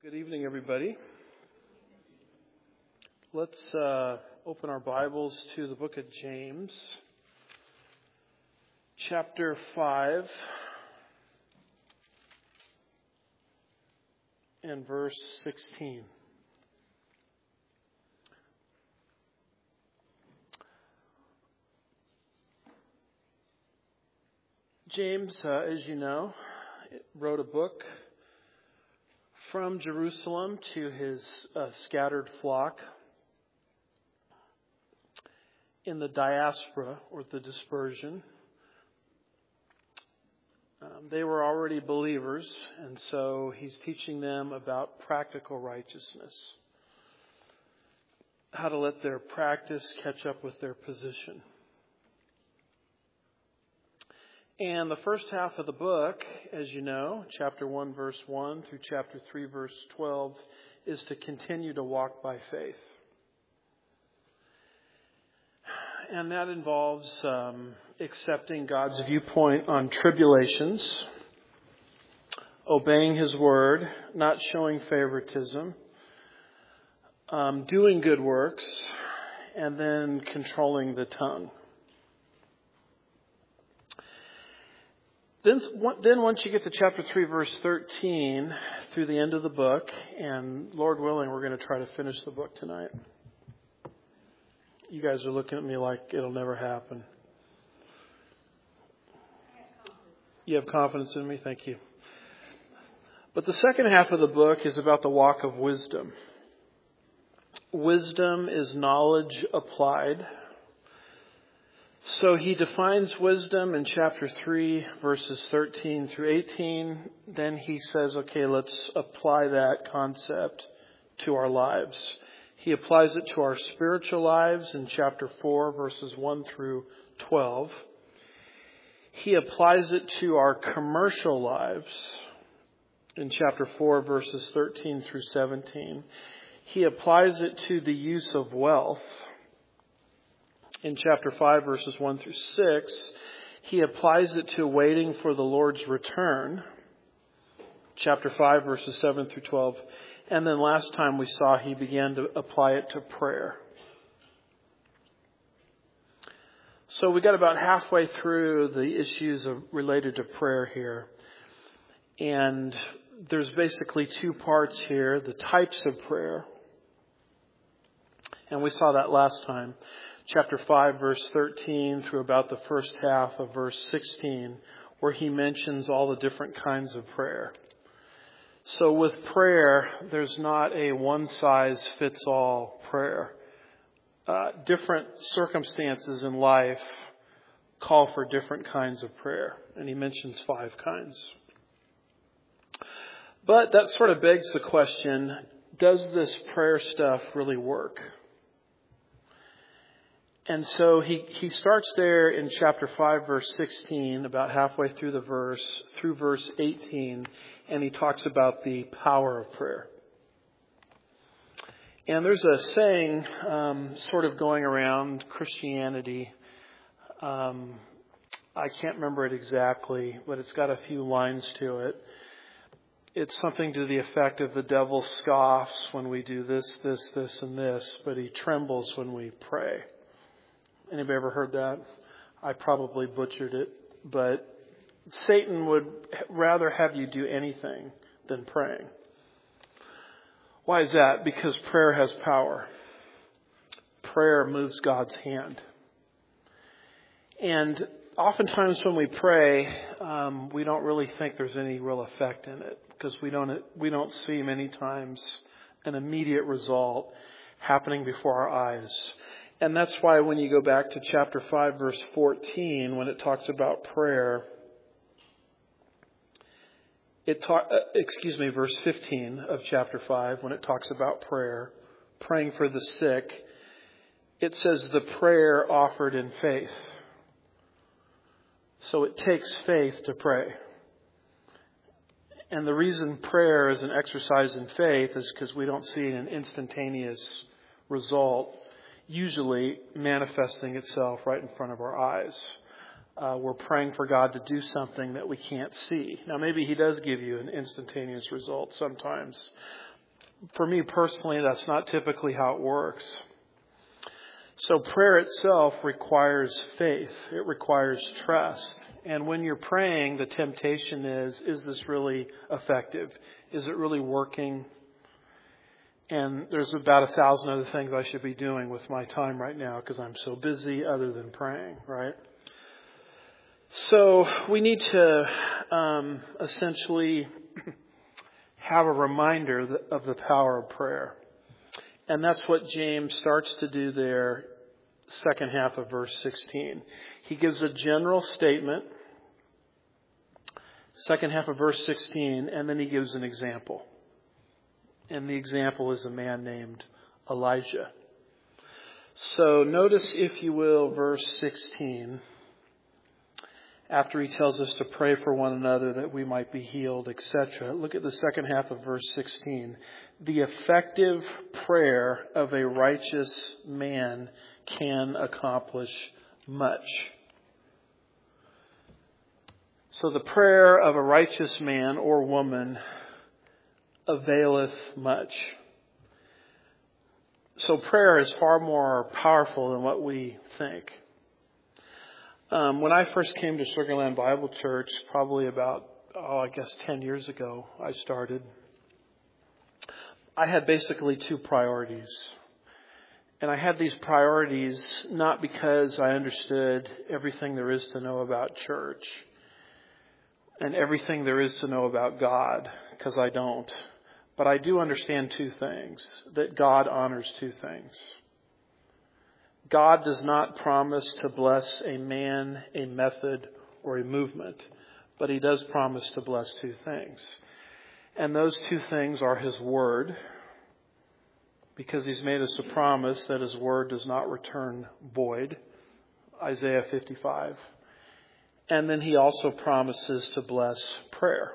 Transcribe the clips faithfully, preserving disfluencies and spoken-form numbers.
Good evening, everybody. Let's uh, open our Bibles to the book of James, chapter five, and verse sixteen. James, uh, as you know, wrote a book from Jerusalem to his uh, scattered flock in the diaspora, or the dispersion. Um, they were already believers, and so he's teaching them about practical righteousness, how to let their practice catch up with their position. And the first half of the book, as you know, chapter one, verse one through chapter three, verse twelve, is to continue to walk by faith. And that involves um, accepting God's viewpoint on tribulations, obeying His word, not showing favoritism, um, doing good works, and then controlling the tongue. Then, then once you get to chapter three, verse thirteen, through the end of the book, and Lord willing, we're going to try to finish the book tonight. You guys are looking at me like it'll never happen. You have confidence in me? Thank you. But the second half of the book is about the walk of wisdom. Wisdom is knowledge applied. So he defines wisdom in chapter three, verses thirteen through eighteen. Then he says, okay, let's apply that concept to our lives. He applies it to our spiritual lives in chapter four, verses one through twelve. He applies it to our commercial lives in chapter four, verses thirteen through seventeen. He applies it to the use of wealth in chapter five, verses one through six. He applies it to waiting for the Lord's return, chapter five, verses seven through twelve. And then last time we saw he began to apply it to prayer. So we got about halfway through the issues of, related to prayer here. And there's basically two parts here, the types of prayer. And we saw that last time. Chapter five, verse thirteen through about the first half of verse sixteen, where he mentions all the different kinds of prayer. So with prayer, there's not a one-size-fits-all prayer. Uh, different circumstances in life call for different kinds of prayer, and he mentions five kinds. But that sort of begs the question, does this prayer stuff really work? And so he, he starts there in chapter five, verse sixteen, about halfway through the verse, through verse eighteen, and he talks about the power of prayer. And there's a saying um, sort of going around Christianity. Um, I can't remember it exactly, but it's got a few lines to it. It's something to the effect of the devil scoffs when we do this, this, this, and this, but he trembles when we pray. Anybody ever heard that? I probably butchered it, but Satan would rather have you do anything than praying. Why is that? Because prayer has power. Prayer moves God's hand. And oftentimes when we pray, um, we don't really think there's any real effect in it, because we don't we don't see many times an immediate result happening before our eyes. And that's why when you go back to chapter five, verse fourteen, when it talks about prayer, it talk, uh, excuse me, verse fifteen of chapter five, when it talks about prayer, praying for the sick, it says the prayer offered in faith. So it takes faith to pray. And the reason prayer is an exercise in faith is because we don't see an instantaneous result usually manifesting itself right in front of our eyes. Uh, we're praying for God to do something that we can't see. Now, maybe He does give you an instantaneous result sometimes, for me personally, that's not typically how it works. So prayer itself requires faith. It requires trust. And when you're praying, the temptation is, is this really effective? Is it really working? And there's about a thousand other things I should be doing with my time right now because I'm so busy other than praying, right? So we need to um, essentially have a reminder of the power of prayer. And that's what James starts to do there, second half of verse sixteen. He gives a general statement, second half of verse sixteen, and then he gives an example. And the example is a man named Elijah. So notice, if you will, verse sixteen. After he tells us to pray for one another that we might be healed, et cetera. Look at the second half of verse sixteen. The effective prayer of a righteous man can accomplish much. So the prayer of a righteous man or woman availeth much. So prayer is far more powerful than what we think. Um, when I first came to Sugar Land Bible Church, probably about, oh, I guess ten years ago, I started. I had basically two priorities. And I had these priorities not because I understood everything there is to know about church and everything there is to know about God, because I don't. But I do understand two things, that God honors two things. God does not promise to bless a man, a method, or a movement, but he does promise to bless two things. And those two things are his word, because he's made us a promise that his word does not return void, Isaiah fifty-five. And then he also promises to bless prayer.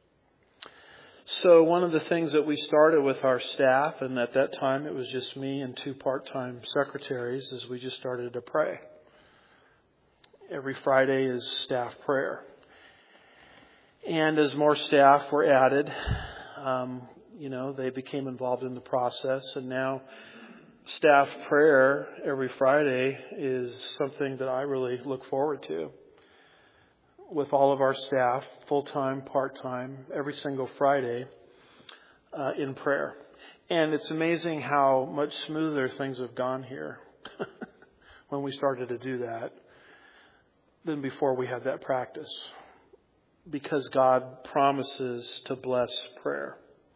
So one of the things that we started with our staff, and at that time it was just me and two part-time secretaries, is we just started to pray. Every Friday is staff prayer. And as more staff were added, um, you know, they became involved in the process. And now staff prayer every Friday is something that I really look forward to. With all of our staff, full-time, part-time, every single Friday uh, in prayer. And it's amazing how much smoother things have gone here when we started to do that than before we had that practice. Because God promises to bless prayer.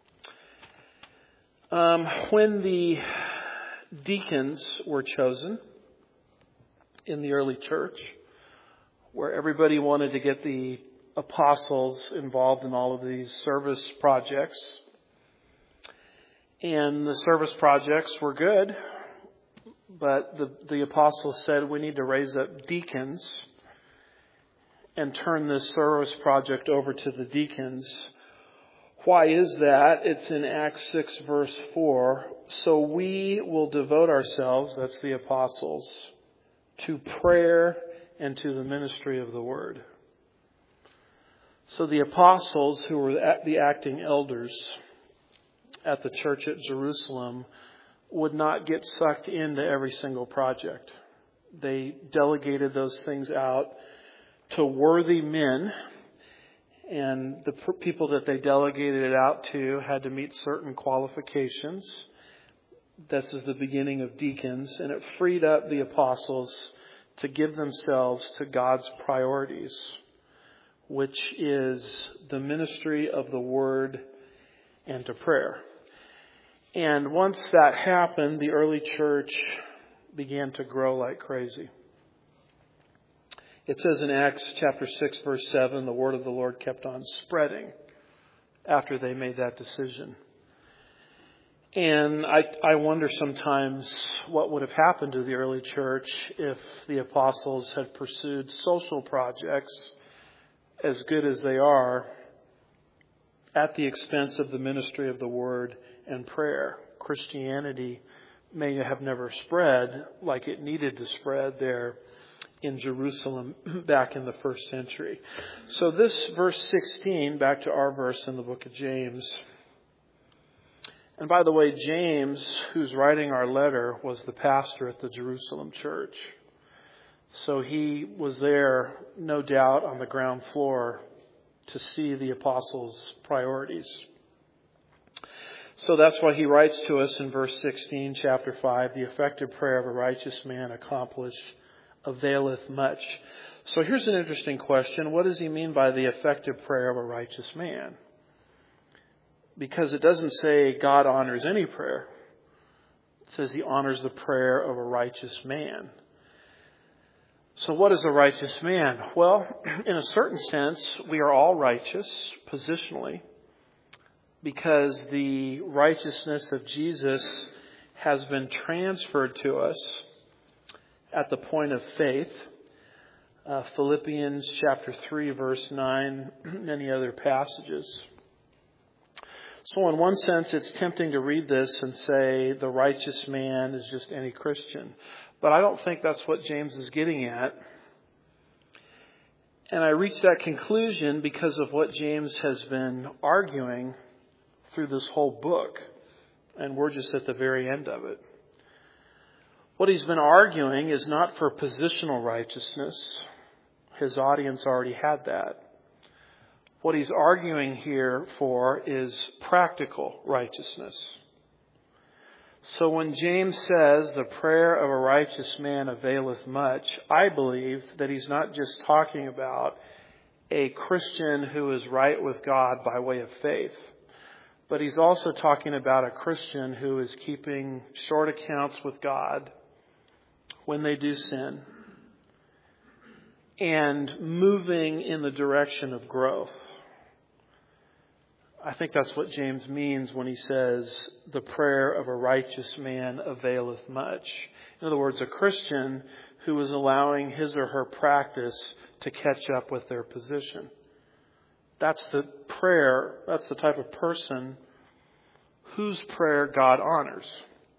Um, when the deacons were chosen in the early church, where everybody wanted to get the apostles involved in all of these service projects. And the service projects were good, but the, the apostles said we need to raise up deacons and turn this service project over to the deacons. Why is that? It's in Acts six verse four. So we will devote ourselves, that's the apostles, to prayer and to the ministry of the word. So the apostles, who were the acting elders at the church at Jerusalem, would not get sucked into every single project. They delegated those things out to worthy men, and the people that they delegated it out to had to meet certain qualifications. This is the beginning of deacons, and it freed up the apostles to give themselves to God's priorities, which is the ministry of the word and to prayer. And once that happened, the early church began to grow like crazy. It says in Acts chapter six, verse seven, the word of the Lord kept on spreading after they made that decision. And I, I wonder sometimes what would have happened to the early church if the apostles had pursued social projects, as good as they are, at the expense of the ministry of the word and prayer. Christianity may have never spread like it needed to spread there in Jerusalem back in the first century. So this verse sixteen, back to our verse in the book of James, And by the way, James, who's writing our letter, was the pastor at the Jerusalem church. So he was there, no doubt, on the ground floor to see the apostles' priorities. So that's why he writes to us in verse sixteen, chapter five, the effective prayer of a righteous man accomplished availeth much. So here's an interesting question. What does he mean by the effective prayer of a righteous man? Because it doesn't say God honors any prayer. It says he honors the prayer of a righteous man. So what is a righteous man? Well, in a certain sense, we are all righteous positionally because the righteousness of Jesus has been transferred to us at the point of faith. Uh, Philippians chapter three, verse nine, many other passages. So in one sense, it's tempting to read this and say the righteous man is just any Christian. But I don't think that's what James is getting at. And I reach that conclusion because of what James has been arguing through this whole book. And we're just at the very end of it. What he's been arguing is not for positional righteousness. His audience already had that. What he's arguing here for is practical righteousness. So when James says the prayer of a righteous man availeth much, I believe that he's not just talking about a Christian who is right with God by way of faith, but he's also talking about a Christian who is keeping short accounts with God when they do sin and moving in the direction of growth. I think that's what James means when he says the prayer of a righteous man availeth much. In other words, a Christian who is allowing his or her practice to catch up with their position. That's the prayer, that's the type of person whose prayer God honors.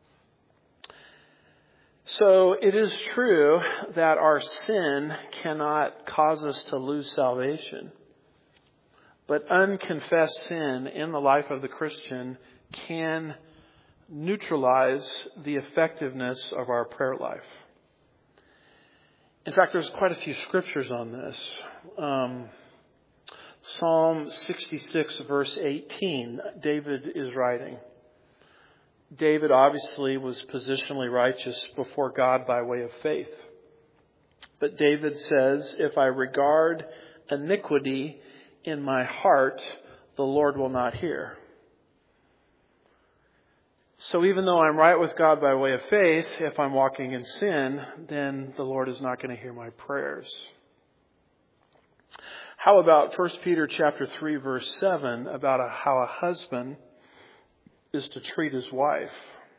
So it is true that our sin cannot cause us to lose salvation. But unconfessed sin in the life of the Christian can neutralize the effectiveness of our prayer life. In fact, there's quite a few scriptures on this. Um, Psalm sixty-six, verse eighteen, David is writing. David obviously was positionally righteous before God by way of faith. But David says, if I regard iniquity in my heart, the Lord will not hear. So even though I'm right with God by way of faith, if I'm walking in sin, then the Lord is not going to hear my prayers. How about First Peter chapter three, verse seven, about a, how a husband is to treat his wife?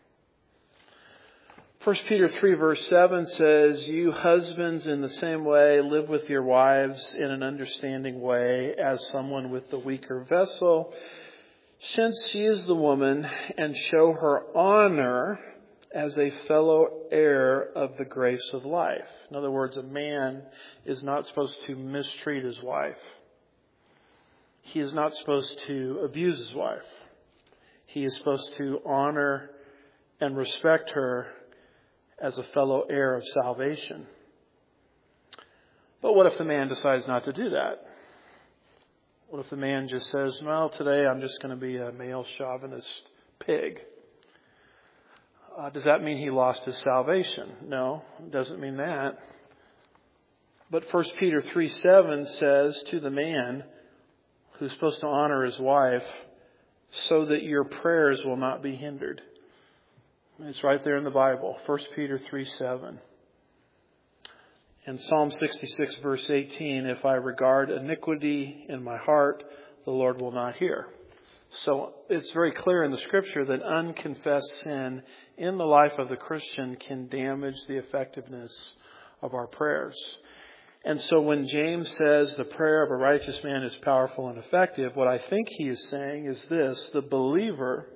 First Peter three, verse seven says, you husbands in the same way live with your wives in an understanding way as someone with the weaker vessel, since she is the woman, and show her honor as a fellow heir of the grace of life. In other words, a man is not supposed to mistreat his wife. He is not supposed to abuse his wife. He is supposed to honor and respect her as a fellow heir of salvation. But what if the man decides not to do that? What if the man just says, well, today I'm just going to be a male chauvinist pig? Uh, does that mean he lost his salvation? No, it doesn't mean that. But First Peter three seven says to the man who's supposed to honor his wife, so that your prayers will not be hindered. It's right there in the Bible, First Peter three seven. And Psalm sixty-six, verse eighteen, if I regard iniquity in my heart, the Lord will not hear. So it's very clear in the Scripture that unconfessed sin in the life of the Christian can damage the effectiveness of our prayers. And so when James says the prayer of a righteous man is powerful and effective, what I think he is saying is this: the believer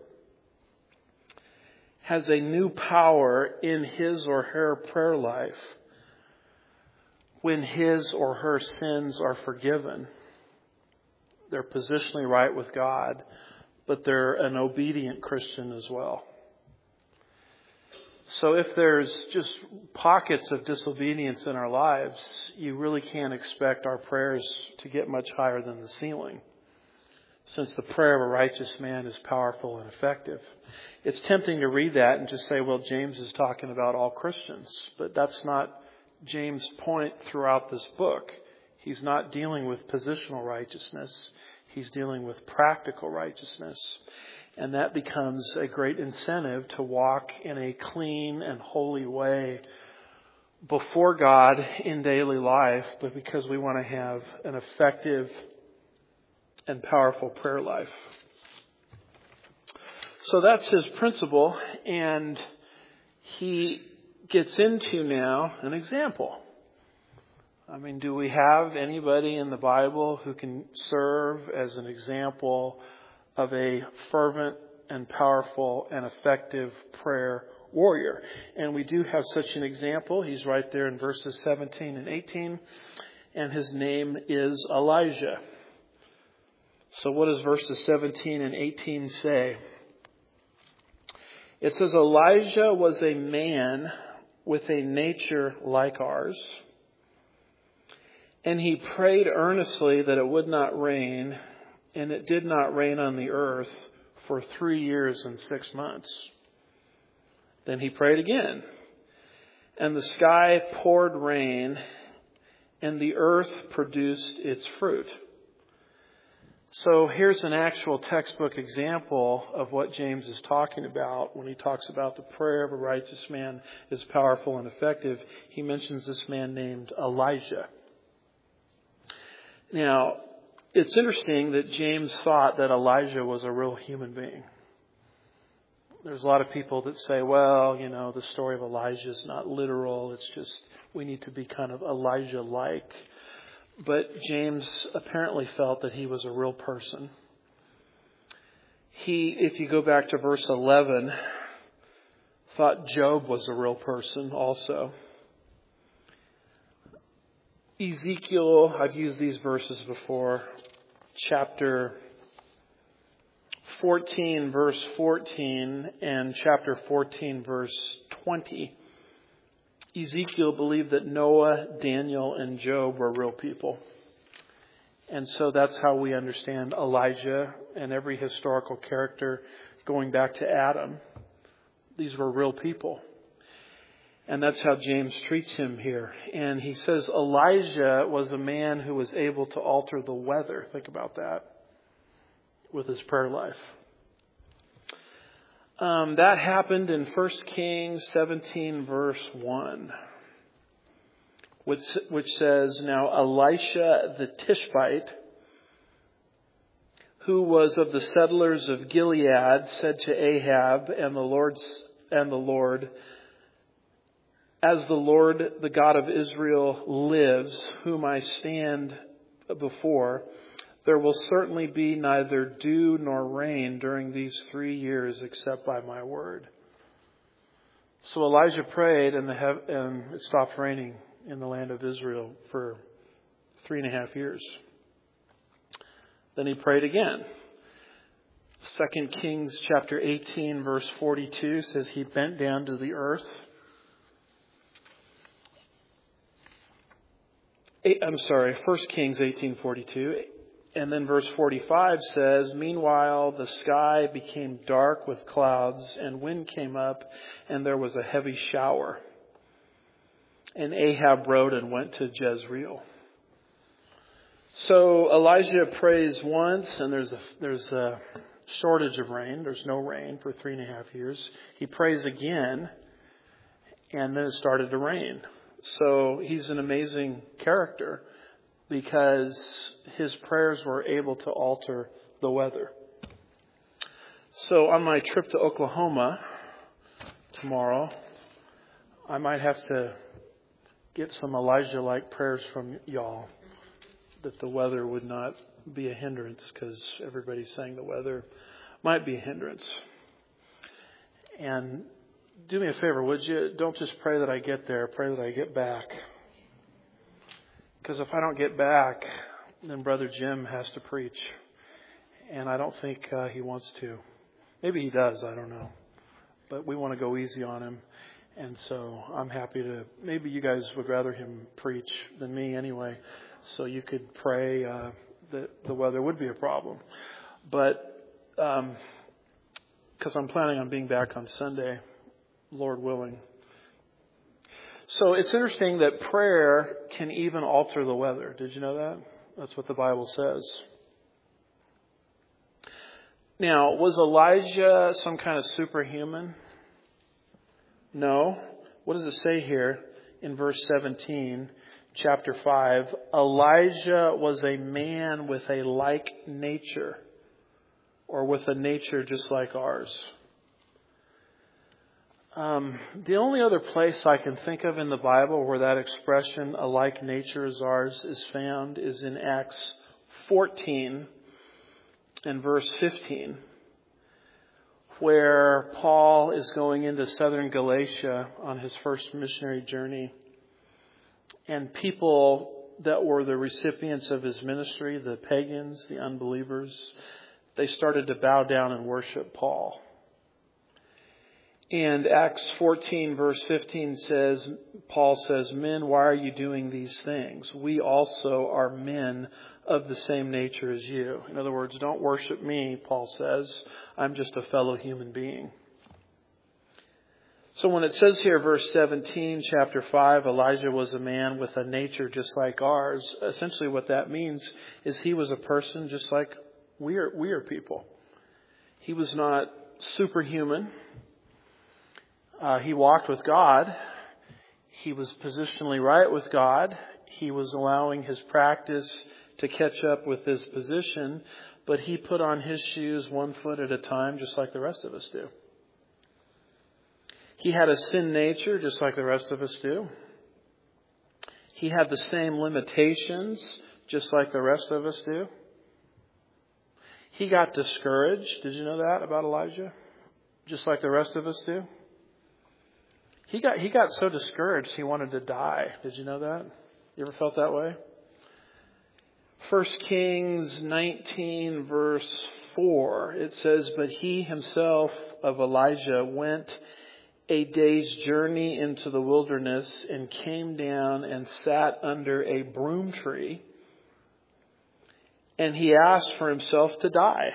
has a new power in his or her prayer life when his or her sins are forgiven. They're positionally right with God, but they're an obedient Christian as well. So if there's just pockets of disobedience in our lives, you really can't expect our prayers to get much higher than the ceiling, since the prayer of a righteous man is powerful and effective. It's tempting to read that and just say, well, James is talking about all Christians. But that's not James' point throughout this book. He's not dealing with positional righteousness. He's dealing with practical righteousness. And that becomes a great incentive to walk in a clean and holy way before God in daily life, but because we want to have an effective and powerful prayer life. So that's his principle, and he gets into now an example. I mean, do we have anybody in the Bible who can serve as an example of a fervent and powerful and effective prayer warrior? And we do have such an example. He's right there in verses seventeen and eighteen, and his name is Elijah. So what does verses seventeen and eighteen say? It says, Elijah was a man with a nature like ours, and he prayed earnestly that it would not rain, and it did not rain on the earth for three years and six months. Then he prayed again, and the sky poured rain, and the earth produced its fruit. So here's an actual textbook example of what James is talking about when he talks about the prayer of a righteous man is powerful and effective. He mentions this man named Elijah. Now, it's interesting that James thought that Elijah was a real human being. There's a lot of people that say, well, you know, the story of Elijah is not literal. It's just we need to be kind of Elijah-like. But James apparently felt that he was a real person. He, if you go back to verse eleven, thought Job was a real person also. Ezekiel, I've used these verses before, chapter fourteen, verse fourteen, and chapter fourteen, verse twenty. Ezekiel believed that Noah, Daniel, and Job were real people. And so that's how we understand Elijah and every historical character going back to Adam. These were real people. And that's how James treats him here. And he says Elijah was a man who was able to alter the weather. Think about that with his prayer life. Um, that happened in First Kings seventeen, verse one, which, which says, Now Elisha the Tishbite, who was of the settlers of Gilead, said to Ahab and the Lord's and the Lord, As the Lord, the God of Israel, lives, whom I stand before, there will certainly be neither dew nor rain during these three years except by my word. So Elijah prayed, and, the hev- and it stopped raining in the land of Israel for three and a half years. Then he prayed again. Second Kings chapter eighteen, verse forty-two says he bent down to the earth. Eight, I'm sorry, First Kings eighteen forty-two. And then verse forty-five says, Meanwhile the sky became dark with clouds, and wind came up, and there was a heavy shower. And Ahab rode and went to Jezreel. So Elijah prays once, and there's a, there's a shortage of rain. There's no rain for three and a half years. He prays again, and then it started to rain. So he's an amazing character, because his prayers were able to alter the weather. So on my trip to Oklahoma tomorrow, I might have to get some Elijah-like prayers from y'all that the weather would not be a hindrance, because everybody's saying the weather might be a hindrance. And do me a favor, would you? Don't just pray that I get there, pray that I get back. Because if I don't get back, then Brother Jim has to preach. And I don't think uh, he wants to. Maybe he does, I don't know. But we want to go easy on him. And so I'm happy to, maybe you guys would rather him preach than me anyway. So you could pray uh, that the weather would be a problem. But um, because I'm planning on being back on Sunday, Lord willing. So it's interesting that prayer can even alter the weather. Did you know that? That's what the Bible says. Now, was Elijah some kind of superhuman? No. What does it say here in verse seventeen, chapter five? Elijah was a man with a like nature, or with a nature just like ours. Um, the only other place I can think of in the Bible where that expression, a like nature as ours, is found is in Acts fourteen and verse fifteen, where Paul is going into southern Galatia on his first missionary journey. And people that were the recipients of his ministry, the pagans, the unbelievers, they started to bow down and worship Paul. And Acts fourteen verse fifteen says, Paul says, "Men, why are you doing these things? We also are men of the same nature as you." In other words, don't worship me, Paul says. I'm just a fellow human being. So when it says here, verse seventeen, chapter five, Elijah was a man with a nature just like ours. Essentially what that means is he was a person just like we are, we are people. He was not superhuman. Uh, he walked with God. He was positionally right with God. He was allowing his practice to catch up with his position, but he put on his shoes one foot at a time, just like the rest of us do. He had a sin nature, just like the rest of us do. He had the same limitations, just like the rest of us do. He got discouraged. Did you know that about Elijah? Just like the rest of us do. He got he got so discouraged he wanted to die. Did you know that? You ever felt that way? First Kings nineteen verse four, it says, "But he himself of Elijah went a day's journey into the wilderness and came down and sat under a broom tree. And he asked for himself to die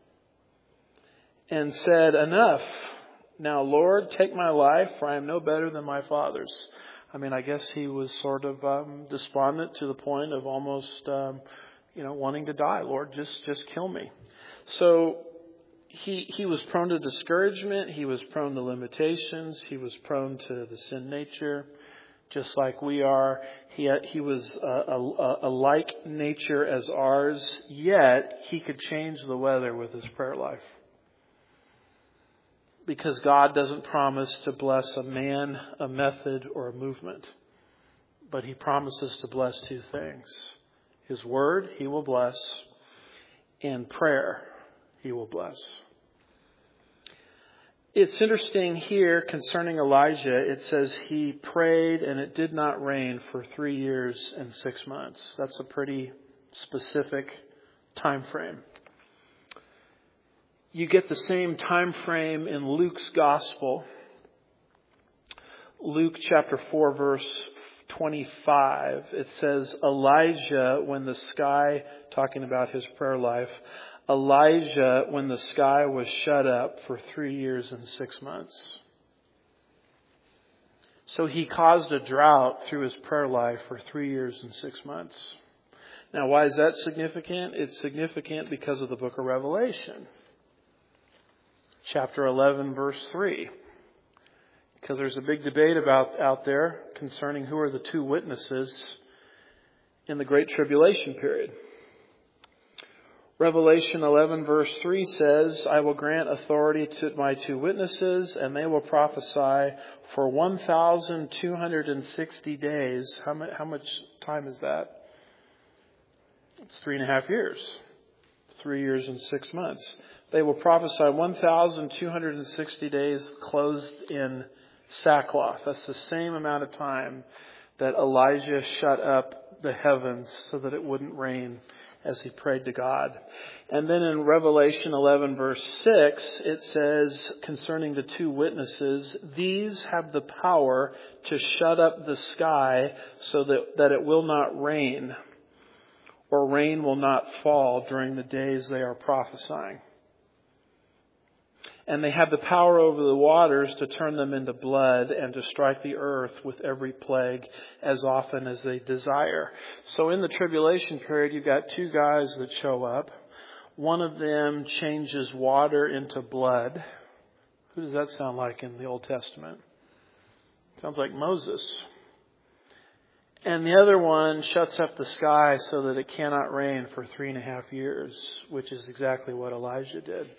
and said, 'Enough. Now, Lord, take my life, for I am no better than my fathers.'" I mean, I guess he was sort of um, despondent to the point of almost, um, you know, wanting to die. Lord, just just kill me. So he he was prone to discouragement. He was prone to limitations. He was prone to the sin nature, just like we are. He had, he was a, a, a like nature as ours, yet he could change the weather with his prayer life. Because God doesn't promise to bless a man, a method, or a movement. But he promises to bless two things. His word, he will bless. And prayer, he will bless. It's interesting here concerning Elijah. It says he prayed and it did not rain for three years and six months. That's a pretty specific time frame. You get the same time frame in Luke's gospel. Luke chapter four verse twenty-five. It says Elijah when the sky, talking about his prayer life, Elijah when the sky was shut up for three years and six months. So he caused a drought through his prayer life for three years and six months. Now why is that significant? It's significant because of the book of Revelation. Chapter eleven, verse three. Because there's a big debate about out there concerning who are the two witnesses in the Great Tribulation period. Revelation eleven, verse three says, "I will grant authority to my two witnesses, and they will prophesy for one thousand two hundred sixty days." How much, how much time is that? It's three and a half years. Three years and six months. They will prophesy one thousand two hundred sixty days clothed in sackcloth. That's the same amount of time that Elijah shut up the heavens so that it wouldn't rain as he prayed to God. And then in Revelation eleven verse six, it says concerning the two witnesses, these have the power to shut up the sky so that, that it will not rain, or rain will not fall during the days they are prophesying. And they have the power over the waters to turn them into blood and to strike the earth with every plague as often as they desire. So in the tribulation period, you've got two guys that show up. One of them changes water into blood. Who does that sound like in the Old Testament? Sounds like Moses. And the other one shuts up the sky so that it cannot rain for three and a half years, which is exactly what Elijah did.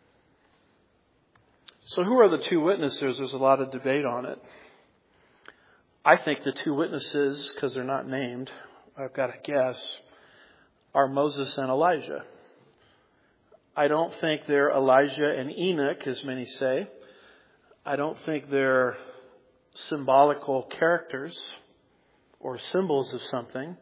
So who are the two witnesses? There's a lot of debate on it. I think the two witnesses, because they're not named, I've got to guess, are Moses and Elijah. I don't think they're Elijah and Enoch, as many say. I don't think they're symbolical characters or symbols of something.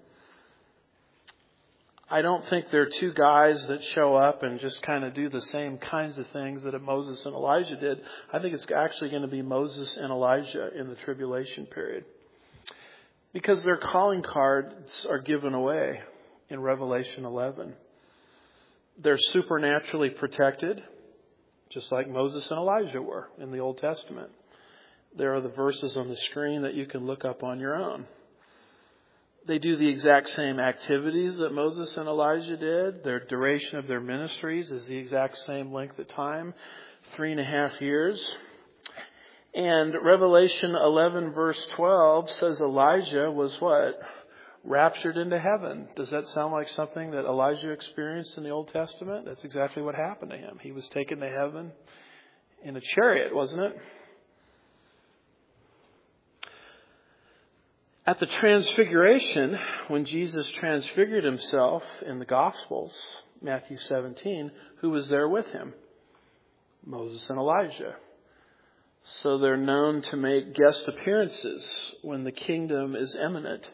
I don't think they're two guys that show up and just kind of do the same kinds of things that Moses and Elijah did. I think it's actually going to be Moses and Elijah in the tribulation period. Because their calling cards are given away in Revelation eleven. They're supernaturally protected, just like Moses and Elijah were in the Old Testament. There are the verses on the screen that you can look up on your own. They do the exact same activities that Moses and Elijah did. Their duration of their ministries is the exact same length of time, three and a half years. And Revelation eleven verse twelve says Elijah was what? Raptured into heaven. Does that sound like something that Elijah experienced in the Old Testament? That's exactly what happened to him. He was taken to heaven in a chariot, wasn't it? At the Transfiguration, when Jesus transfigured himself in the Gospels, Matthew seventeen, who was there with him? Moses and Elijah. So they're known to make guest appearances when the kingdom is imminent.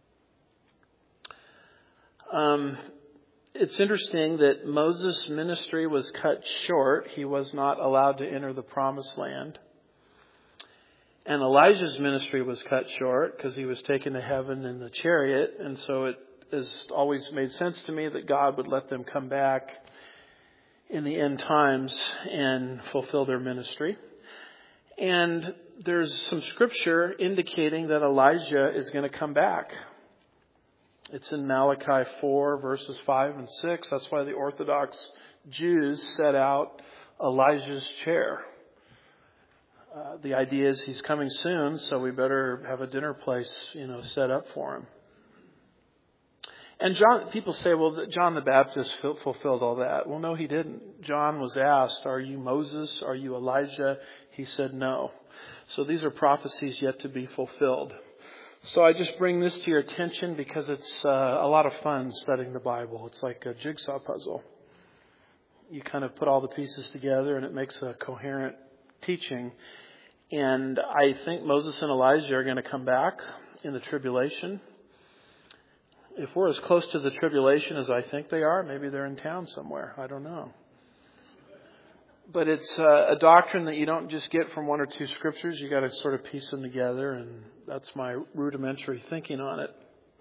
Um, it's interesting that Moses' ministry was cut short. He was not allowed to enter the promised land. And Elijah's ministry was cut short because he was taken to heaven in the chariot. And so it has always made sense to me that God would let them come back in the end times and fulfill their ministry. And there's some scripture indicating that Elijah is going to come back. It's in Malachi four, verses five and six. That's why the Orthodox Jews set out Elijah's chair. Uh, the idea is he's coming soon, so we better have a dinner place, you know, set up for him. And John, people say, well, John the Baptist fulfilled all that. Well, no, he didn't. John was asked, are you Moses? Are you Elijah? He said no. So these are prophecies yet to be fulfilled. So I just bring this to your attention because it's uh, a lot of fun studying the Bible. It's like a jigsaw puzzle. You kind of put all the pieces together and it makes a coherent teaching. And I think Moses and Elijah are going to come back in the tribulation. If we're as close to the tribulation as I think they are, maybe they're in town somewhere. I don't know. But it's uh, a doctrine that you don't just get from one or two scriptures. You got to sort of piece them together, and that's my rudimentary thinking on it.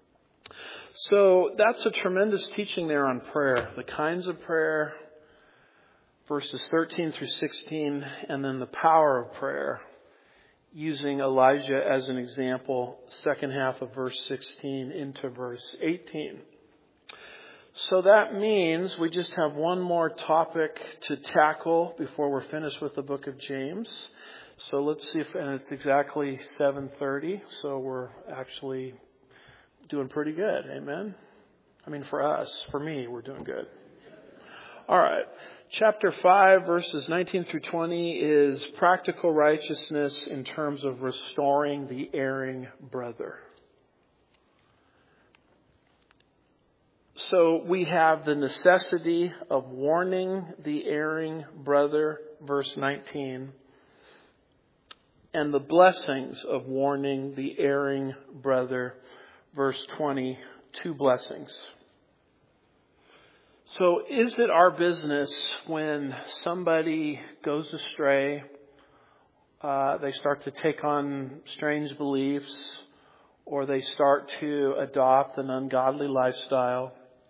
So that's a tremendous teaching there on prayer, the kinds of prayer, verses thirteen through sixteen, and then the power of prayer, using Elijah as an example, second half of verse sixteen into verse eighteen. So that means we just have one more topic to tackle before we're finished with the book of James. So let's see if, and it's exactly seven thirty, so we're actually doing pretty good. Amen? I mean, for us, for me, we're doing good. All right. Chapter five, verses nineteen through twenty is practical righteousness in terms of restoring the erring brother. So we have the necessity of warning the erring brother, verse nineteen, and the blessings of warning the erring brother, verse twenty, two blessings. So is it our business when somebody goes astray, uh, they start to take on strange beliefs, or they start to adopt an ungodly lifestyle,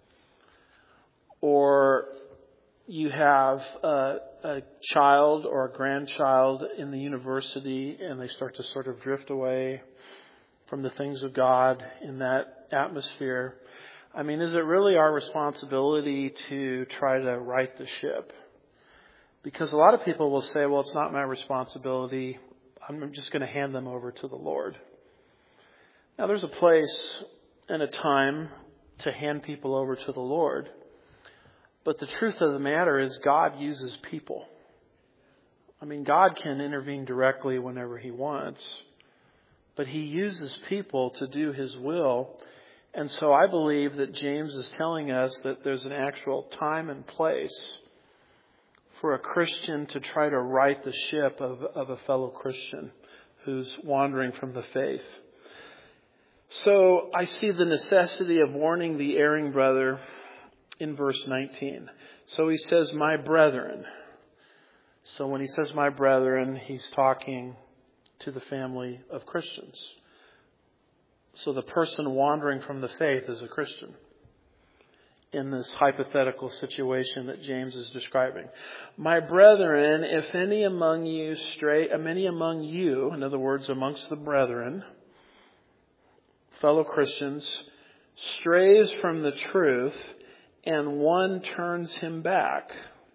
or you have a, a child or a grandchild in the university and they start to sort of drift away from the things of God in that atmosphere? I mean, is it really our responsibility to try to right the ship? Because a lot of people will say, well, it's not my responsibility. I'm just going to hand them over to the Lord. Now, there's a place and a time to hand people over to the Lord. But the truth of the matter is God uses people. I mean, God can intervene directly whenever He wants. But He uses people to do His will. And so I believe that James is telling us that there's an actual time and place for a Christian to try to right the ship of, of a fellow Christian who's wandering from the faith. So I see the necessity of warning the erring brother in verse nineteen. So he says, my brethren. So when he says my brethren, he's talking to the family of Christians. So the person wandering from the faith is a Christian in this hypothetical situation that James is describing. My brethren, if any among you stray, many among you, in other words, amongst the brethren, fellow Christians, strays from the truth, and one turns him back.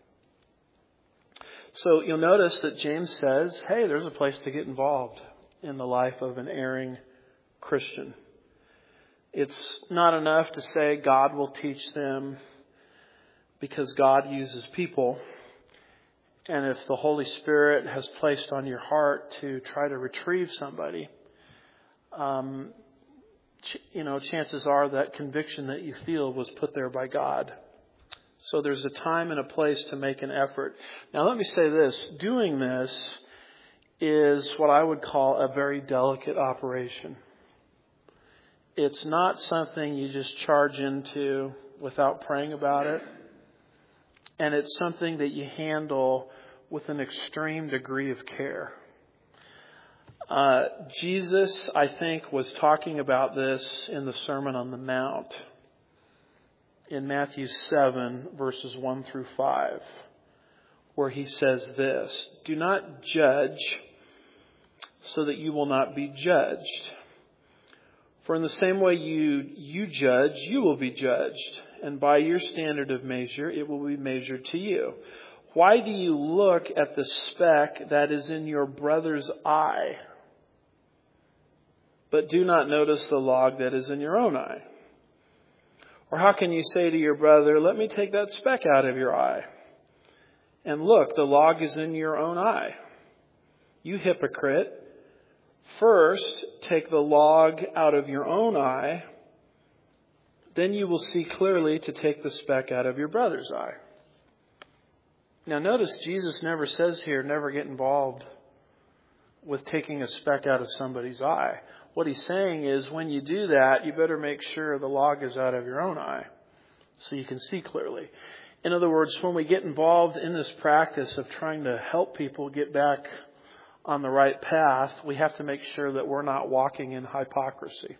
So you'll notice that James says, hey, there's a place to get involved in the life of an erring Christian. It's not enough to say God will teach them, because God uses people. And if the Holy Spirit has placed on your heart to try to retrieve somebody, um, you know, chances are that conviction that you feel was put there by God. So there's a time and a place to make an effort. Now let me say this. Doing this is what I would call a very delicate operation. It's not something you just charge into without praying about it. And it's something that you handle with an extreme degree of care. Uh, Jesus, I think, was talking about this in the Sermon on the Mount in Matthew seven, verses one through five, where he says this, do not judge so that you will not be judged. For in the same way you, you judge, you will be judged. And by your standard of measure, it will be measured to you. Why do you look at the speck that is in your brother's eye, but do not notice the log that is in your own eye? Or how can you say to your brother, let me take that speck out of your eye? And look, the log is in your own eye. You hypocrite. First, take the log out of your own eye. Then you will see clearly to take the speck out of your brother's eye. Now notice Jesus never says here, never get involved with taking a speck out of somebody's eye. What he's saying is when you do that, you better make sure the log is out of your own eye so you can see clearly. In other words, when we get involved in this practice of trying to help people get back on the right path, we have to make sure that we're not walking in hypocrisy.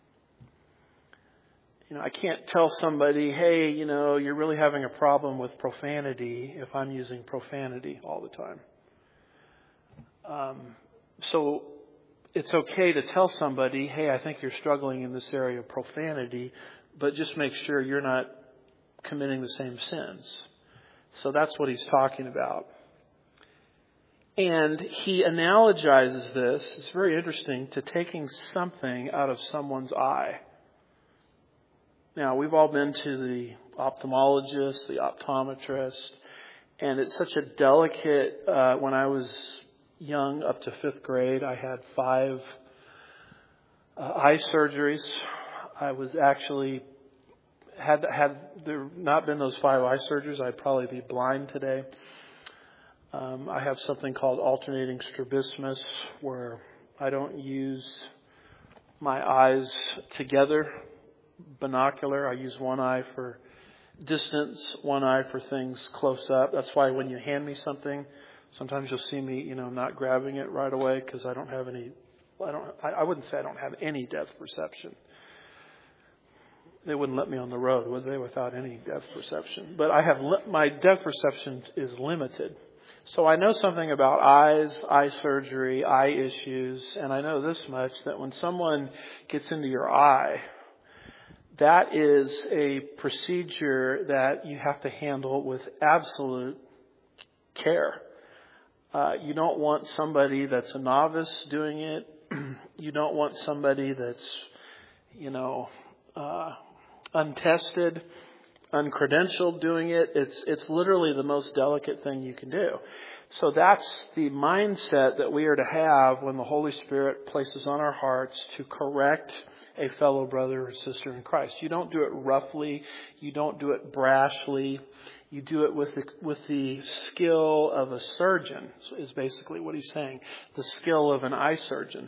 You know, I can't tell somebody, hey, you know, you're really having a problem with profanity if I'm using profanity all the time. Um, so it's okay to tell somebody, hey, I think you're struggling in this area of profanity, but just make sure you're not committing the same sins. So that's what he's talking about. And he analogizes this, it's very interesting, to taking something out of someone's eye. Now, we've all been to the ophthalmologist, the optometrist, and it's such a delicate, uh, when I was young, up to fifth grade, I had five uh, eye surgeries. I was actually, had, had there not been those five eye surgeries, I'd probably be blind today. Um, I have something called alternating strabismus, where I don't use my eyes together, binocular. I use one eye for distance one eye for things close up. That's why when you hand me something, sometimes you'll see me, you know, not grabbing it right away because I don't have any, I don't, I, I wouldn't say I don't have any depth perception. They wouldn't let me on the road, would they, without any depth perception? But I have, li- my depth perception is limited. So I know something about eyes, eye surgery, eye issues, and I know this much, that when someone gets into your eye, that is a procedure that you have to handle with absolute care. Uh, you don't want somebody that's a novice doing it. You don't want somebody that's, you know, uh, untested, uncredentialed doing it. It's it's literally the most delicate thing you can do. So that's the mindset that we are to have when the Holy Spirit places on our hearts to correct a fellow brother or sister in Christ. You don't do it roughly. You don't do it brashly. You do it with the, with the skill of a surgeon, is basically what he's saying. The skill of an eye surgeon.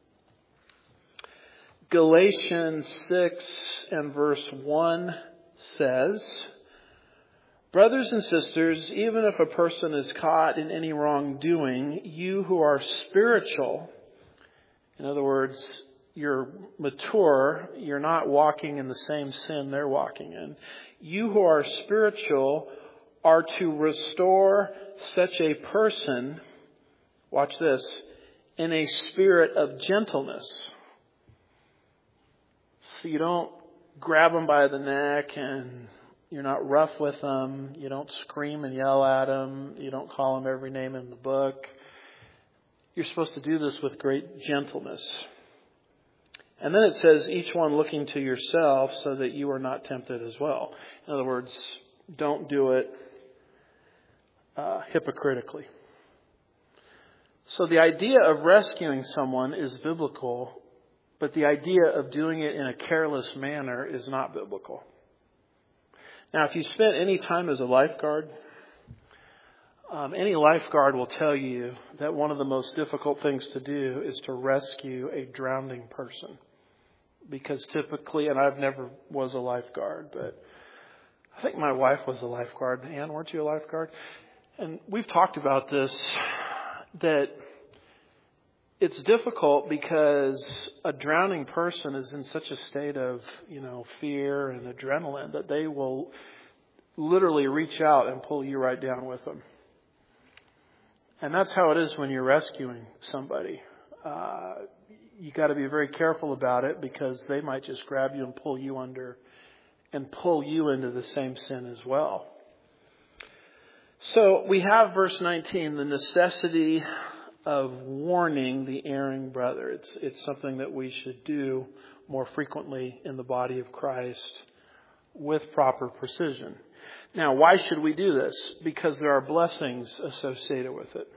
Galatians six and verse one says, brothers and sisters, even if a person is caught in any wrongdoing, you who are spiritual, in other words, you're mature, you're not walking in the same sin they're walking in. You who are spiritual are to restore such a person, watch this, in a spirit of gentleness. So you don't grab them by the neck and you're not rough with them. You don't scream and yell at them. You don't call them every name in the book. You're supposed to do this with great gentleness. And then it says, each one looking to yourself so that you are not tempted as well. In other words, don't do it uh, hypocritically. So the idea of rescuing someone is biblical, but the idea of doing it in a careless manner is not biblical. Now, if you spent any time as a lifeguard, um, any lifeguard will tell you that one of the most difficult things to do is to rescue a drowning person. Because typically, and I've never was a lifeguard, but I think my wife was a lifeguard. Ann, weren't you a lifeguard? And we've talked about this, that it's difficult because a drowning person is in such a state of, you know, fear and adrenaline that they will literally reach out and pull you right down with them. And that's how it is when you're rescuing somebody. Uh, you got to be very careful about it because they might just grab you and pull you under and pull you into the same sin as well. So we have verse nineteen, the necessity of warning the erring brother. It's it's something that we should do more frequently in the body of Christ with proper precision. Now, why should we do this? Because there are blessings associated with it.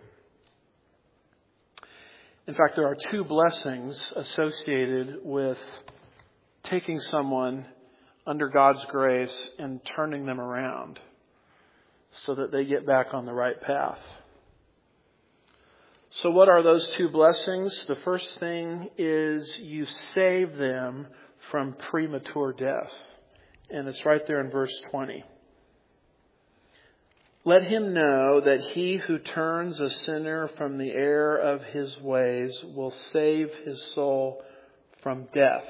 In fact, there are two blessings associated with taking someone under God's grace and turning them around so that they get back on the right path. So what are those two blessings? The first thing is you save them from premature death. And it's right there in verse twenty. Let him know that he who turns a sinner from the error of his ways will save his soul from death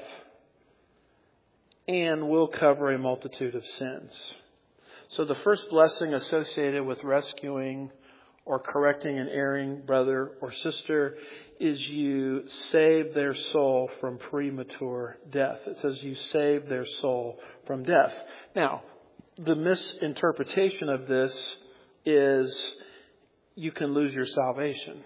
and will cover a multitude of sins. So the first blessing associated with rescuing or correcting an erring brother or sister is you save their soul from premature death. It says you save their soul from death. Now, the misinterpretation of this is you can lose your salvation.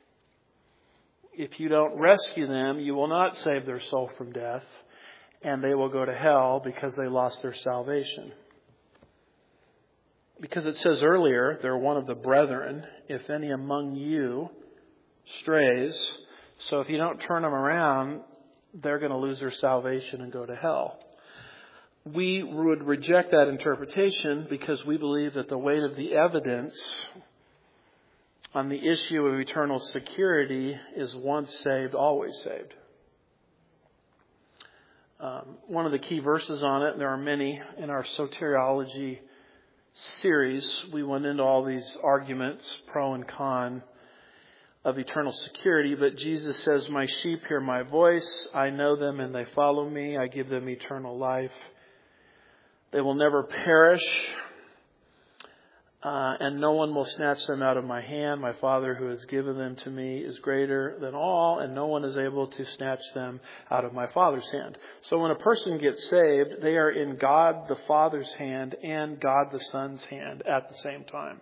If you don't rescue them, you will not save their soul from death, and they will go to hell because they lost their salvation. Because it says earlier, they're one of the brethren, if any among you strays. So if you don't turn them around, they're going to lose their salvation and go to hell. We would reject that interpretation because we believe that the weight of the evidence on the issue of eternal security is once saved, always saved. Um, one of the key verses on it, and there are many in our soteriology series, we went into all these arguments, pro and con, of eternal security, but Jesus says, my sheep hear my voice, I know them and they follow me, I give them eternal life. They will never perish, uh, and no one will snatch them out of my hand. My Father who has given them to me is greater than all, and no one is able to snatch them out of my Father's hand. So when a person gets saved, they are in God the Father's hand and God the Son's hand at the same time.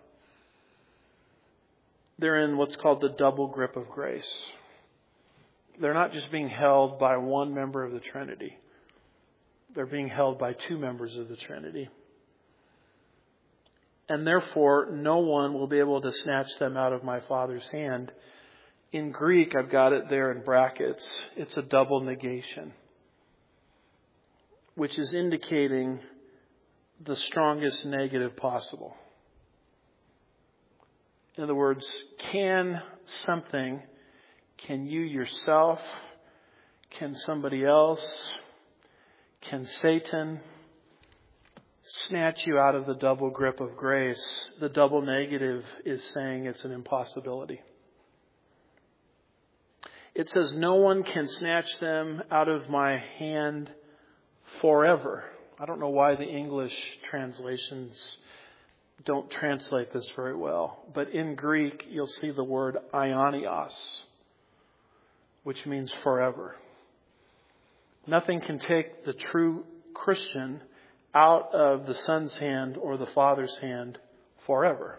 They're in what's called the double grip of grace. They're not just being held by one member of the Trinity. They're being held by two members of the Trinity. And therefore, no one will be able to snatch them out of my Father's hand. In Greek, I've got it there in brackets. It's a double negation, which is indicating the strongest negative possible. In other words, can something, can you yourself, can somebody else, can Satan snatch you out of the double grip of grace? The double negative is saying it's an impossibility. It says no one can snatch them out of my hand forever. I don't know why the English translations don't translate this very well. But in Greek, you'll see the word aionios, which means forever. Nothing can take the true Christian out of the Son's hand or the Father's hand forever.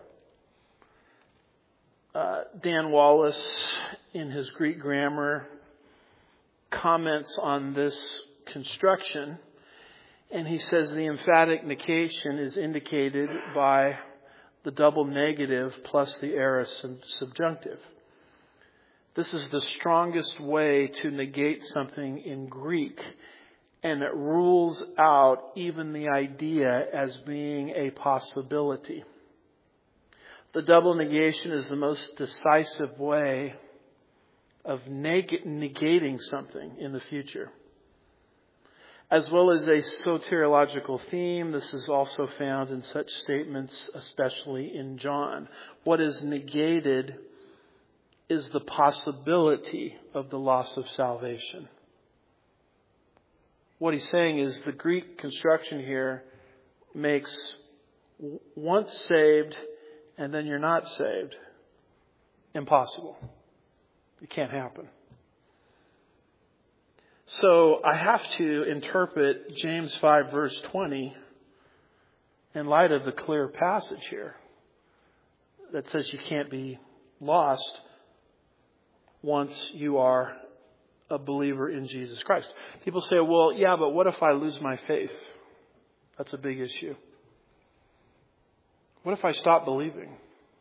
Uh, Dan Wallace, in his Greek grammar, comments on this construction, and he says the emphatic negation is indicated by the double negative plus the aorist subjunctive. This is the strongest way to negate something in Greek, and it rules out even the idea as being a possibility. The double negation is the most decisive way of neg- negating something in the future. As well as a soteriological theme, this is also found in such statements, especially in John. What is negated is the possibility of the loss of salvation. What he's saying is the Greek construction here makes once saved and then you're not saved impossible. It can't happen. So I have to interpret James five verse twenty in light of the clear passage here that says you can't be lost once you are a believer in Jesus Christ. People say, well, yeah, but what if I lose my faith? That's a big issue. What if I stop believing?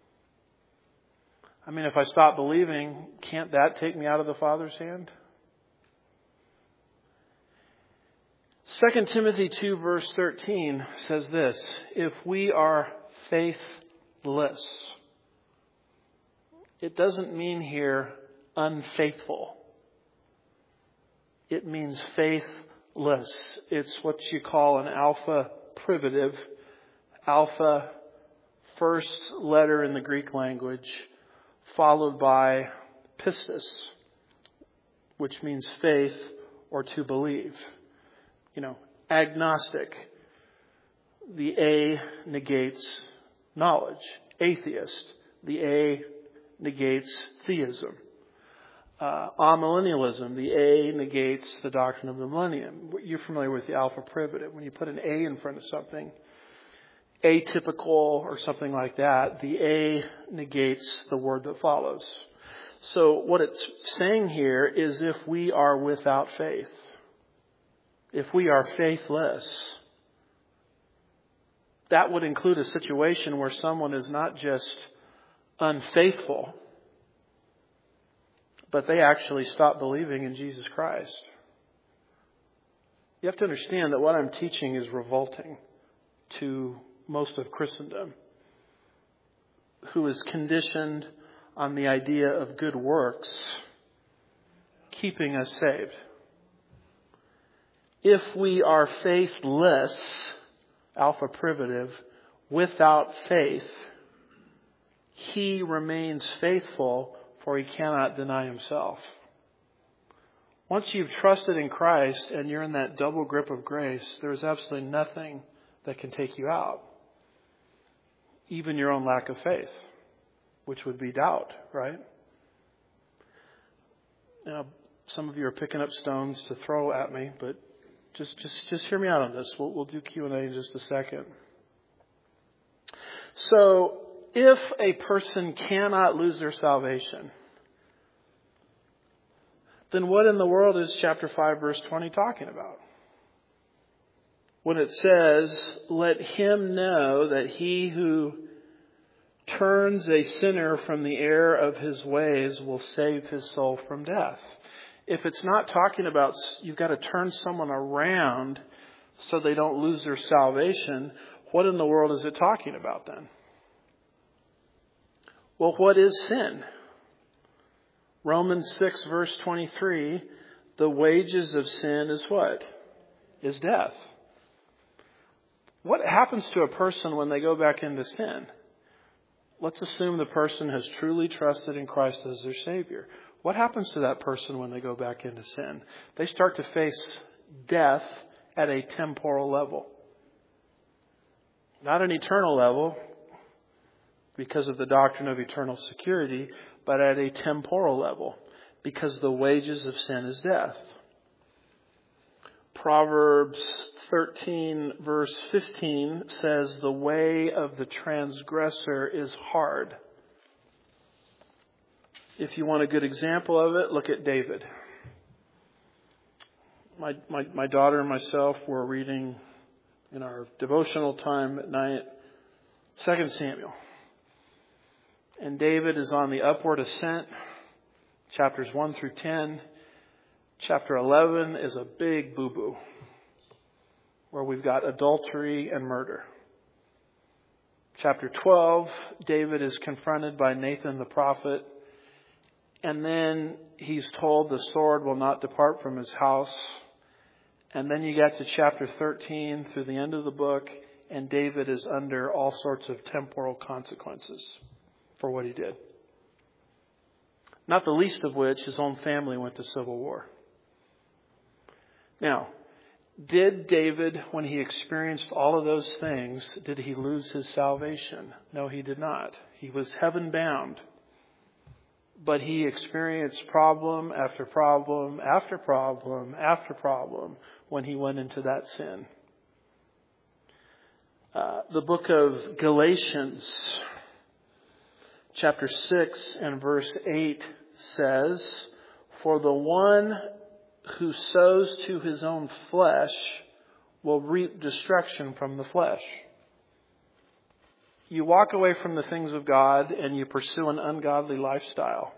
I mean, if I stop believing, can't that take me out of the Father's hand? Second Timothy two verse thirteen says this, if we are faithless, it doesn't mean here unfaithful. It means faithless. It's what you call an alpha privative. Alpha, first letter in the Greek language, followed by pistis, which means faith or to believe. You know, agnostic. The A negates knowledge. Atheist. The A negates theism. Uh, amillennialism. The A negates the doctrine of the millennium. You're familiar with the alpha privative. When you put an A in front of something, atypical or something like that, the A negates the word that follows. So what it's saying here is if we are without faith, if we are faithless, that would include a situation where someone is not just unfaithful, but they actually stop believing in Jesus Christ. You have to understand that what I'm teaching is revolting to most of Christendom, who is conditioned on the idea of good works keeping us saved. If we are faithless, alpha privative, without faith, he remains faithful, for he cannot deny himself. Once you've trusted in Christ and you're in that double grip of grace, there's absolutely nothing that can take you out. Even your own lack of faith, which would be doubt, right? Now, some of you are picking up stones to throw at me, but just just just hear me out on this. We'll, we'll do Q and A in just a second. So, if a person cannot lose their salvation, then what in the world is chapter five, verse twenty talking about? When it says, let him know that he who turns a sinner from the error of his ways will save his soul from death. If it's not talking about you've got to turn someone around so they don't lose their salvation, what in the world is it talking about then? Well, what is sin? Romans six, verse twenty-three, the wages of sin is what? Is death. What happens to a person when they go back into sin? Let's assume the person has truly trusted in Christ as their Savior. What happens to that person when they go back into sin? They start to face death at a temporal level. Not an eternal level, because of the doctrine of eternal security, but at a temporal level, because the wages of sin is death. Proverbs thirteen, verse fifteen says, the way of the transgressor is hard. If you want a good example of it, look at David. My, my, my daughter and myself were reading in our devotional time at night, Second Samuel. And David is on the upward ascent, chapters one through ten. Chapter eleven is a big boo-boo, where we've got adultery and murder. Chapter twelve, David is confronted by Nathan the prophet, and then he's told the sword will not depart from his house. And then you get to chapter thirteen through the end of the book, and David is under all sorts of temporal consequences for what he did. Not the least of which his own family went to civil war. Now, did David, when he experienced all of those things, did he lose his salvation? No, he did not. He was heaven bound. But he experienced problem after problem after problem after problem when he went into that sin. Uh, the book of Galatians, chapter six and verse eight says, for the one who sows to his own flesh will reap destruction from the flesh. You walk away from the things of God and you pursue an ungodly lifestyle.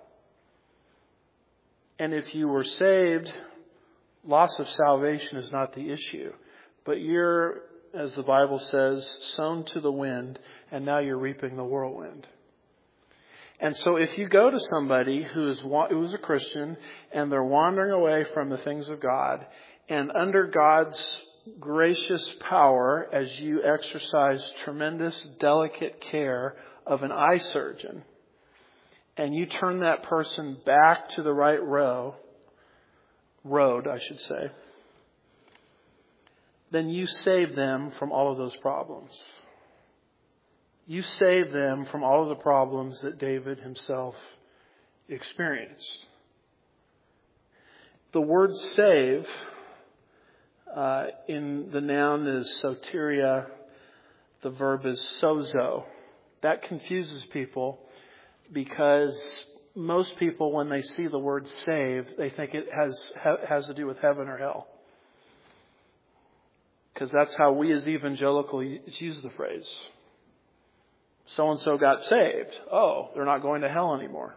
And if you were saved, loss of salvation is not the issue. But you're, as the Bible says, sown to the wind, and now you're reaping the whirlwind. And so if you go to somebody who is who is a Christian and they're wandering away from the things of God, and under God's gracious power, as you exercise tremendous delicate care of an eye surgeon, and you turn that person back to the right row, road, I should say, then you save them from all of those problems. You save them from all of the problems that David himself experienced. The word save uh, in the noun is soteria. The verb is sozo. That confuses people because most people, when they see the word save, they think it has has to do with heaven or hell. Because that's how we as evangelicals use the phrase. So-and-so got saved. Oh, they're not going to hell anymore.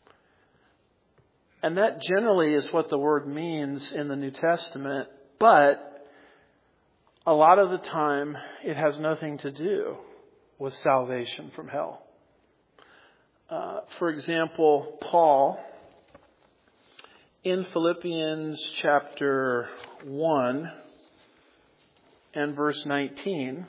And that generally is what the word means in the New Testament, but a lot of the time it has nothing to do with salvation from hell. Uh, for example, Paul, in Philippians chapter one, and verse nineteen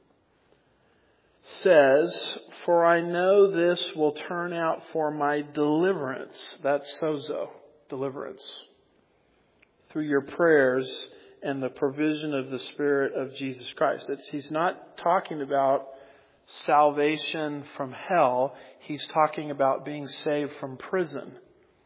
says, "For I know this will turn out for my deliverance." That's sozo, deliverance. "Through your prayers and the provision of the Spirit of Jesus Christ." It's, he's not talking about salvation from hell. He's talking about being saved from prison.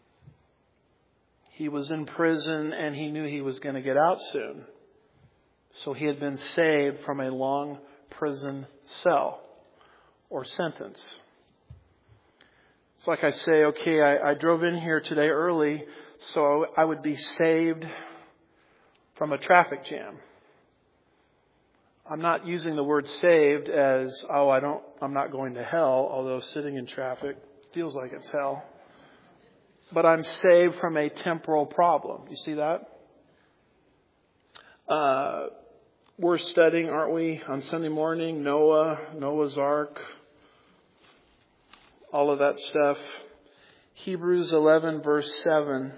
He was in prison and he knew he was going to get out soon. So he had been saved from a long prison cell or sentence. It's like I say, okay, I, I drove in here today early so I would be saved from a traffic jam. I'm not using the word saved as, oh, I don't, I'm not going to hell, although sitting in traffic feels like it's hell. But I'm saved from a temporal problem. You see that? Uh, we're studying, aren't we, on Sunday morning, Noah, Noah's Ark, all of that stuff. Hebrews eleven verse seven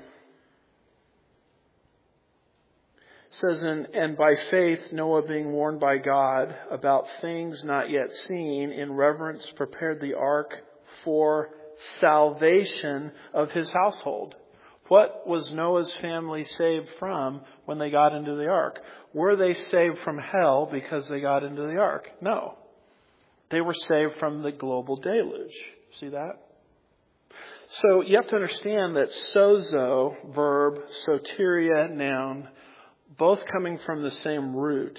says, and, and by faith Noah, being warned by God about things not yet seen, in reverence prepared the ark for salvation of his household. What was Noah's family saved from when they got into the ark? Were they saved from hell because they got into the ark? No. They were saved from the global deluge. See that? So you have to understand that sozo, verb, soteria, noun, both coming from the same root,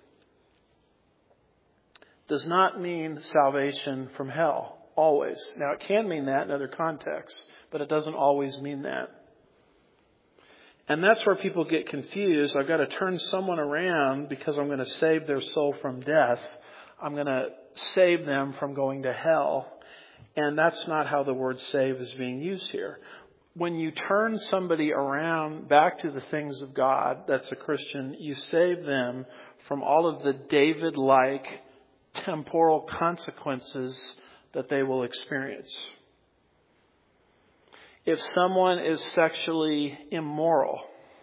does not mean salvation from hell. Always. Now, it can mean that in other contexts, but it doesn't always mean that. And that's where people get confused. I've got to turn someone around because I'm going to save their soul from death. I'm going to save them from going to hell. And that's not how the word save is being used here. When you turn somebody around back to the things of God, that's a Christian, you save them from all of the David-like temporal consequences that they will experience. If someone is sexually immoral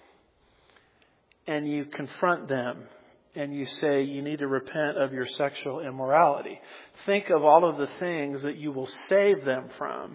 and you confront them and you say you need to repent of your sexual immorality, think of all of the things that you will save them from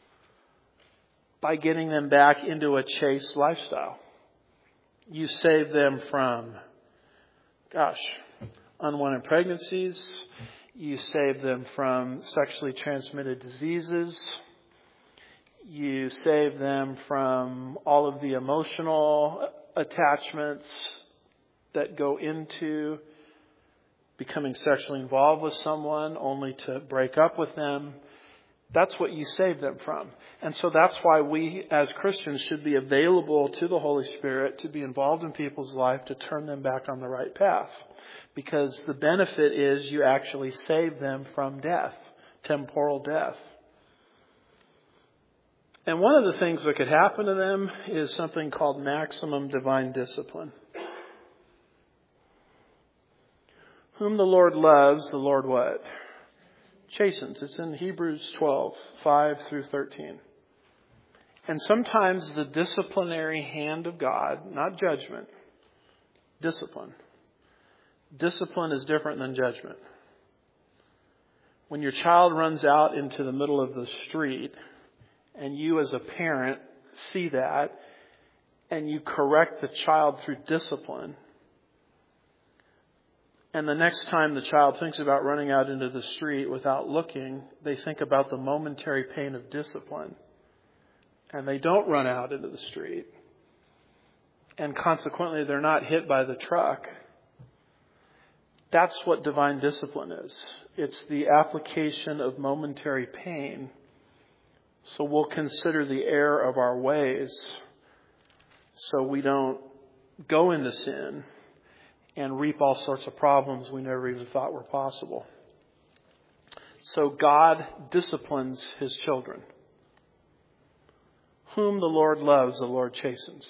by getting them back into a chaste lifestyle. You save them from, gosh, unwanted pregnancies. You save them from sexually transmitted diseases. You save them from all of the emotional attachments that go into becoming sexually involved with someone only to break up with them. That's what you save them from. And so that's why we as Christians should be available to the Holy Spirit to be involved in people's life to turn them back on the right path. Because the benefit is you actually save them from death, temporal death. And one of the things that could happen to them is something called maximum divine discipline. Whom the Lord loves, the Lord what? Chastens. It's in Hebrews twelve, five through thirteen. And sometimes the disciplinary hand of God, not judgment, discipline. Discipline is different than judgment. When your child runs out into the middle of the street and you as a parent see that and you correct the child through discipline, and the next time the child thinks about running out into the street without looking, they think about the momentary pain of discipline. And they don't run out into the street. And consequently, they're not hit by the truck. That's what divine discipline is. It's the application of momentary pain. So we'll consider the error of our ways so we don't go into sin and reap all sorts of problems we never even thought were possible. So God disciplines his children. Whom the Lord loves, the Lord chastens.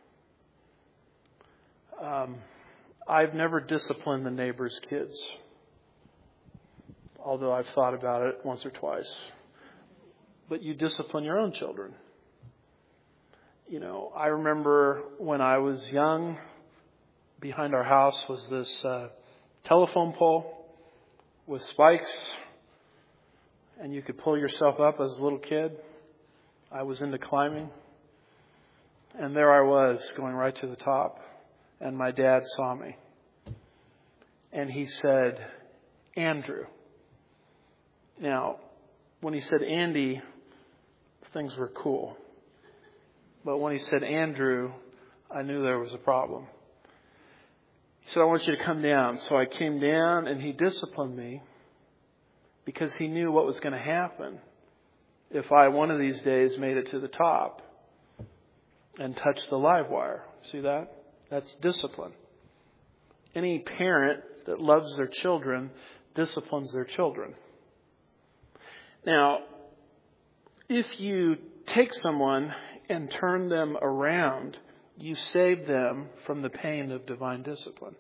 Um, I've never disciplined the neighbor's kids, although I've thought about it once or twice. But you discipline your own children. You know, I remember when I was young, behind our house was this uh, telephone pole with spikes, and you could pull yourself up as a little kid. I was into climbing. And there I was, going right to the top. And my dad saw me. And he said, Andrew. Now, when he said Andy, things were cool. But when he said Andrew, I knew there was a problem. He said, I want you to come down. So I came down, and he disciplined me because he knew what was going to happen if I, one of these days, made it to the top and touched the live wire. See that? That's discipline. Any parent that loves their children disciplines their children. Now, if you take someone and turn them around, you save them from the pain of divine discipline.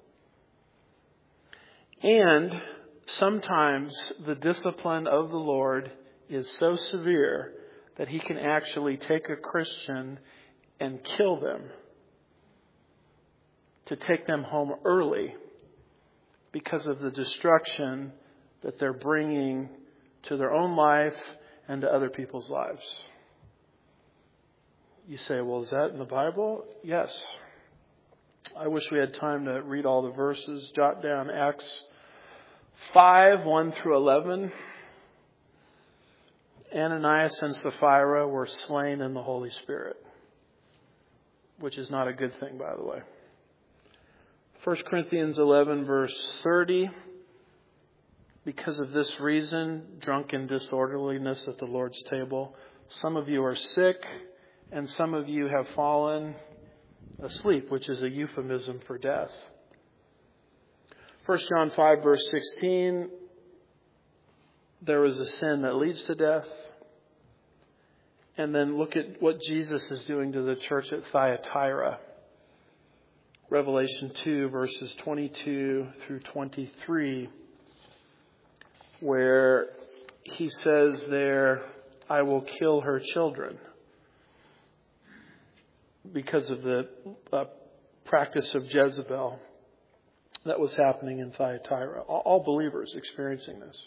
And sometimes the discipline of the Lord is so severe that He can actually take a Christian and kill them to take them home early because of the destruction that they're bringing to their own life and to other people's lives. You say, well, is that in the Bible? Yes. I wish we had time to read all the verses. Jot down Acts five, one through eleven. Ananias and Sapphira were slain in the Holy Spirit, which is not a good thing, by the way. First Corinthians eleven, verse thirty. Because of this reason, drunken disorderliness at the Lord's table, some of you are sick, and some of you have fallen asleep, which is a euphemism for death. First John five, verse sixteen. There is a sin that leads to death. And then look at what Jesus is doing to the church at Thyatira. Revelation two, verses twenty-two through twenty-three, where He says there, I will kill her children, because of the uh, practice of Jezebel that was happening in Thyatira. All, all believers experiencing this.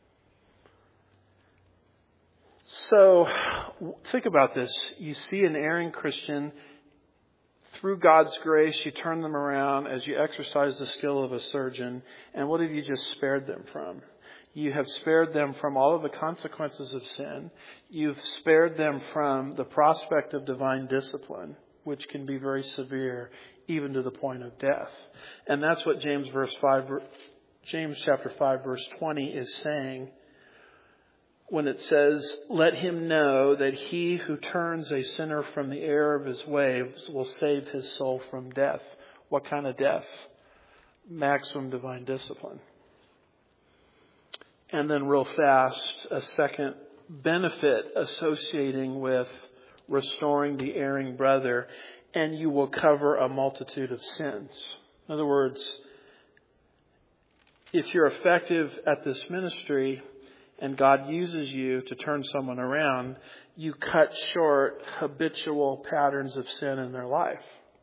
So, think about this. You see an erring Christian. Through God's grace, you turn them around as you exercise the skill of a surgeon. And what have you just spared them from? You have spared them from all of the consequences of sin. You've spared them from the prospect of divine discipline, which can be very severe, even to the point of death. And that's what James verse five, James chapter five, verse twenty is saying when it says, let him know that he who turns a sinner from the error of his ways will save his soul from death. What kind of death? Maximum divine discipline. And then real fast, a second benefit associating with restoring the erring brother, and you will cover a multitude of sins. In other words, if you're effective at this ministry and God uses you to turn someone around, you cut short habitual patterns of sin in their life.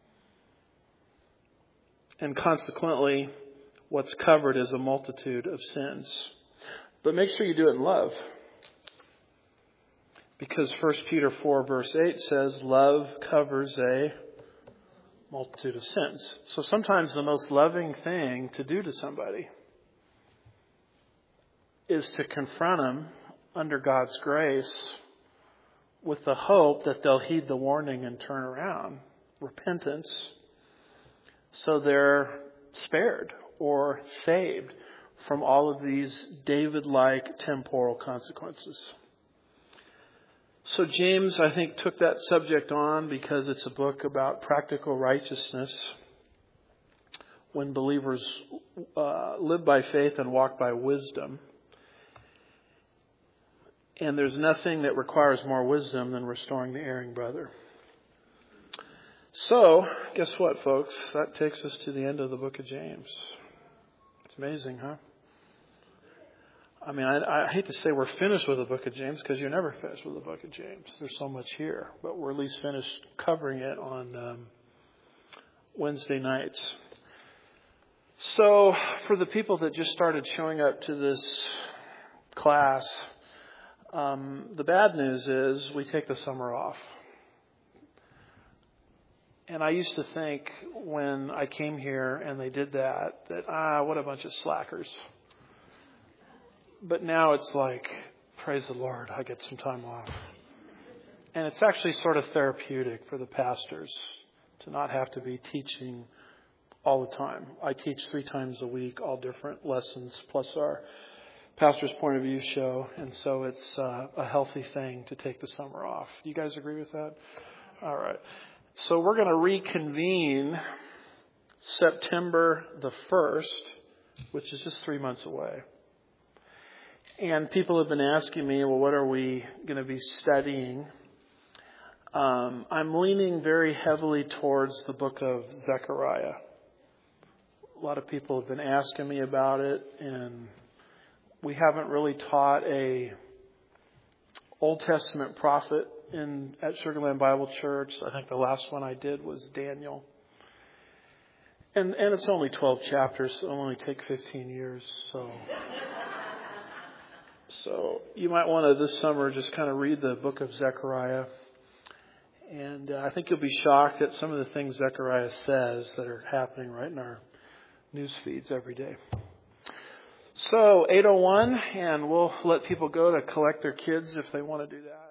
And consequently, what's covered is a multitude of sins. But make sure you do it in love. Because First Peter four verse eight says, love covers a multitude of sins. So sometimes the most loving thing to do to somebody is to confront them under God's grace with the hope that they'll heed the warning and turn around. Repentance. So they're spared or saved from all of these David-like temporal consequences. So James, I think, took that subject on because it's a book about practical righteousness. When believers uh, live by faith and walk by wisdom. And there's nothing that requires more wisdom than restoring the erring brother. So, guess what, folks? That takes us to the end of the book of James. It's amazing, huh? I mean, I, I hate to say we're finished with the book of James because you're never finished with the book of James. There's so much here. But we're at least finished covering it on um, Wednesday nights. So for the people that just started showing up to this class, um, the bad news is we take the summer off. And I used to think when I came here and they did that, that, ah, what a bunch of slackers. But now it's like, praise the Lord, I get some time off. And it's actually sort of therapeutic for the pastors to not have to be teaching all the time. I teach three times a week, all different lessons, plus our Pastor's Point of View show. And so it's uh, a healthy thing to take the summer off. Do you guys agree with that? All right. So we're going to reconvene September the first, which is just three months away. And people have been asking me, well, what are we going to be studying? Um, I'm leaning very heavily towards the book of Zechariah. A lot of people have been asking me about it, and we haven't really taught a Old Testament prophet in at Sugar Land Bible Church. I think the last one I did was Daniel. And and it's only twelve chapters, so it'll only take fifteen years. So so you might want to this summer just kind of read the book of Zechariah. And uh, I think you'll be shocked at some of the things Zechariah says that are happening right in our news feeds every day. So eight oh one, and we'll let people go to collect their kids if they want to do that.